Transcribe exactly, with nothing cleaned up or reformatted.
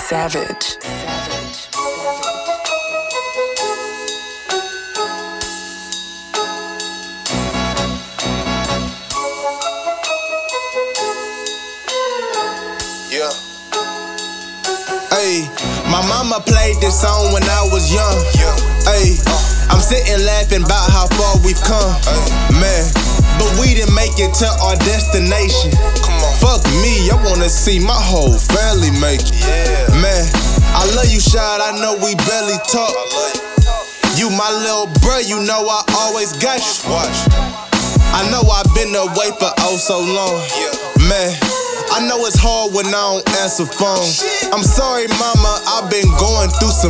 Savage. Yeah. Ayy, my mama played this song when I was young. Yeah. Ayy, I'm sitting laughing about how far we've come. Ay. Man, but we didn't make it to our destination. Come on. Fuck me, I wanna see my whole family make it. Yeah. Man, I love you, Shad, I know we barely talk. I love you. You my little bro, you know I always got you. Watch. I know I've been away for oh so long. Yeah. Man, I know it's hard when I don't answer phones. I'm sorry, mama, I've been going through some